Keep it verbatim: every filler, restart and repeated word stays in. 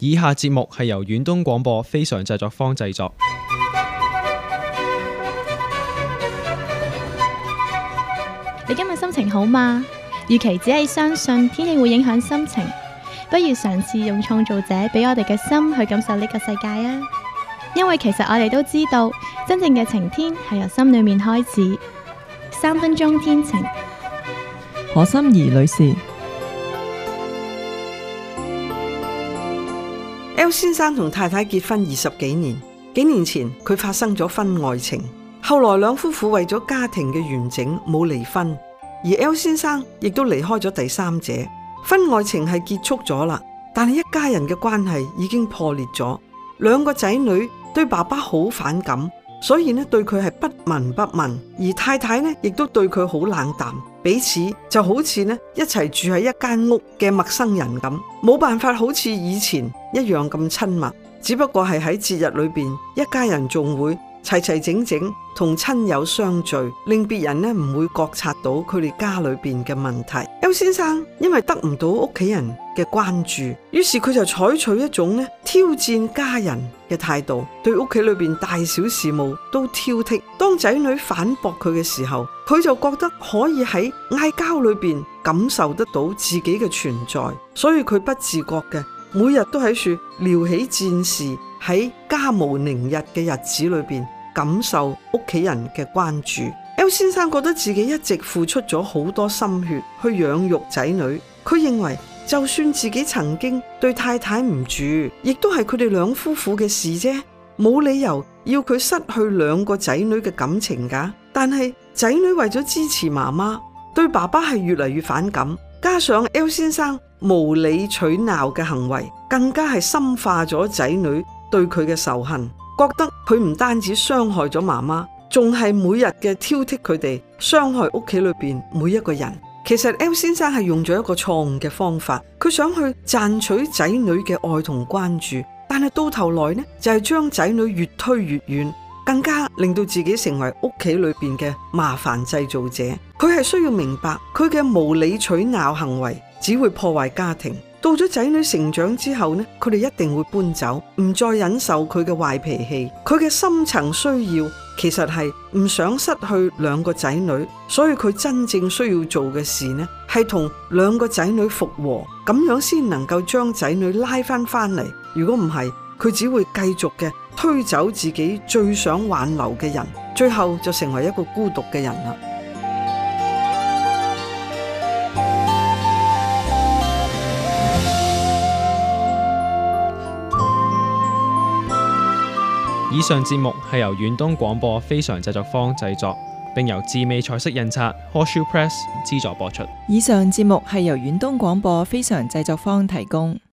以下節目係由遠東廣播非常製作坊製作。 你今日心情好嗎？與其只係相信天氣會影響心情，不如嘗試用創造者俾我哋嘅心去感受呢個世界啊！因為其實我哋都知道，真正嘅晴天係由心裏面開始。三分鐘天晴， 何心怡女士。 L 先生同太太結婚二十幾年，幾年前佢發生咗婚外情，後來兩夫婦為咗家庭嘅完整冇離婚，而 L 先生亦都離開咗第三者。婚外情係結束咗啦，但係一家人嘅關係已經破裂咗。兩個仔女對爸爸好反感，所以呢對佢係不聞不問，而太太呢亦都對佢好冷淡，彼此就好似呢一齊住喺一間屋嘅陌生人咁，冇辦法好似以前一樣咁親密。只不過係喺節日裏邊，一家人仲會齊齊整整同親友相聚，令別人呢唔會覺察到佢哋家裏邊嘅問題。L 先生因為得唔到屋企人嘅關注，於是佢就採取一種呢挑戰家人嘅態度，對屋企裏邊大小事務都挑剔。當仔女反駁佢嘅時候，佢就覺得可以喺嗌交裏邊感受得到自己嘅存在，所以佢不自覺嘅每日都喺處撩起戰事，喺家無寧日嘅日子裏邊感受屋企人嘅關注。L 先生覺得自己一直付出咗好多心血去養育仔女，佢認為就算自己曾經對太太唔住，亦都係佢哋兩夫婦嘅事啫，冇理由要佢失去兩個仔女嘅感情噶。但係仔女為咗支持媽媽，對爸爸係越嚟越反感，加上 L 先生無理取鬧嘅行為，更加係深化咗仔女對佢嘅仇恨，覺得佢唔單止傷害咗媽媽，仲係每日嘅挑剔佢哋，傷害屋企裏邊每一個人。其實 L 先生係用咗一個錯誤嘅方法，佢想去賺取仔女嘅愛同關注，但係到頭來呢，就係將仔女越推越遠，更加令到自己成為屋企裏邊嘅麻煩製造者。佢係需要明白，佢嘅無理取鬧行為只會破壞家庭。到咗仔女成長之後呢，佢哋一定會搬走，唔再忍受佢嘅壞脾氣。佢嘅深層需要其實係唔想失去兩個仔女，所以佢真正需要做嘅事呢，係同兩個仔女復和，咁樣先能夠將仔女拉翻翻嚟。如果唔係，佢只會繼續嘅推走自己最想挽留嘅人，最後就成為一個孤獨嘅人啦。 以上節目係由遠東廣播非常製作坊製作，並由智美彩色印刷 Horseshoe Press 資助播出。 以上節目係由遠東廣播非常製作坊提供。